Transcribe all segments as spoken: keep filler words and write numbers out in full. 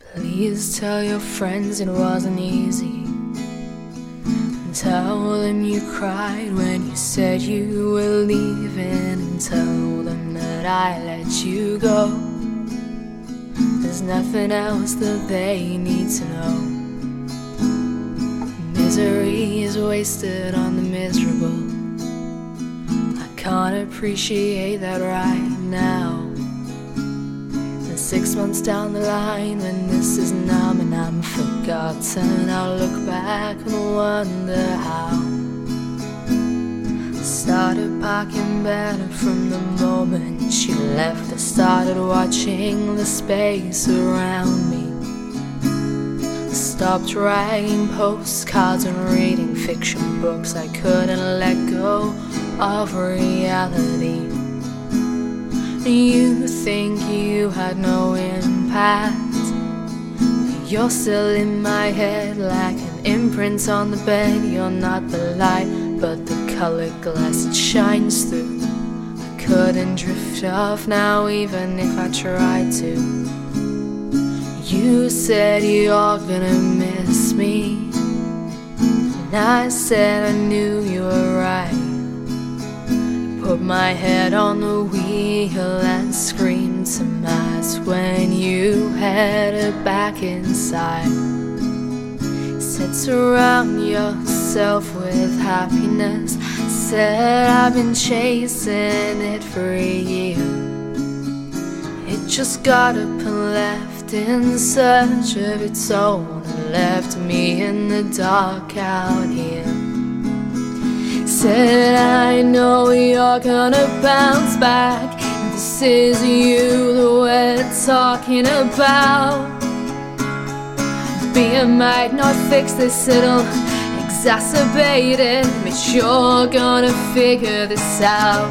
Please tell your friends it wasn't easy. And tell them you cried when you said you were leaving. And tell them that I let you go. There's nothing else that they need to know. Misery is wasted on the miserable. I can't appreciate that right now. Six months down the line, when this is numb and I'm forgotten, I'll look back and wonder how I started parking better from the moment you left. I started watching the space around me. I stopped writing postcards and reading fiction books. I couldn't let go of reality. You think you had no impact. You're still in my head like an imprint on the bed. You're not the light, but the colored glass it shines through. I couldn't drift off now even if I tried to. You said you're gonna miss me, and I said I knew you were right. Put my head on the wheel and screamed to mass when you headed back inside. Said surround yourself with happiness. Said I've been chasing it for a year. It just got up and left in search of its own and left me in the dark out here. Said I know you're gonna bounce back. This is you that we're talking about. Being might not fix this, it'll exacerbate it, but you're gonna figure this out.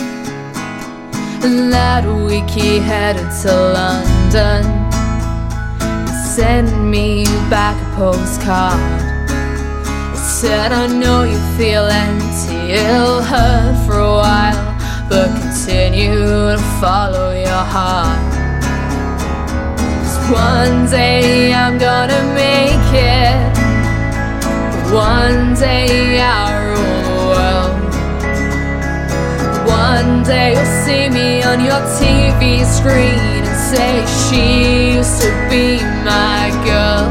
And that week he headed to London and sent me back a postcard. Said I know you feel empty, it'll hurt for a while, but continue to follow your heart. 'Cause one day I'm gonna make it. One day I'll rule the world. One day you'll see me on your T V screen and say she used to be my girl.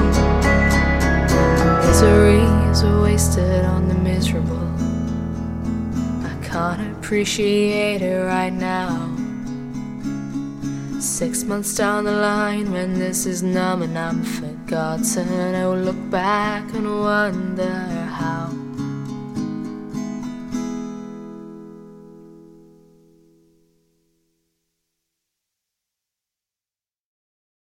Misery wasted on the miserable. I can't appreciate it right now. Six months down the line, when this is numb and I'm forgotten, I will look back and wonder how